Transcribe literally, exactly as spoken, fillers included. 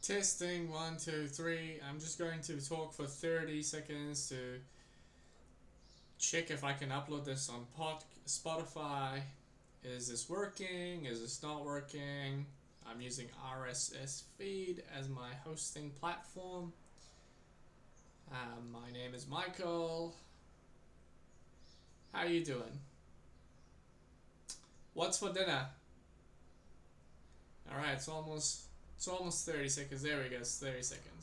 Testing one, two, three. I'm just going to talk for thirty seconds to check if I can upload this on pod Spotify. Is this working? Is this not working? I'm using R S S Feed as my hosting platform. Um, my name is Michael. How are you doing? What's for dinner? Alright, it's almost it's almost thirty seconds. There we go, it's thirty seconds.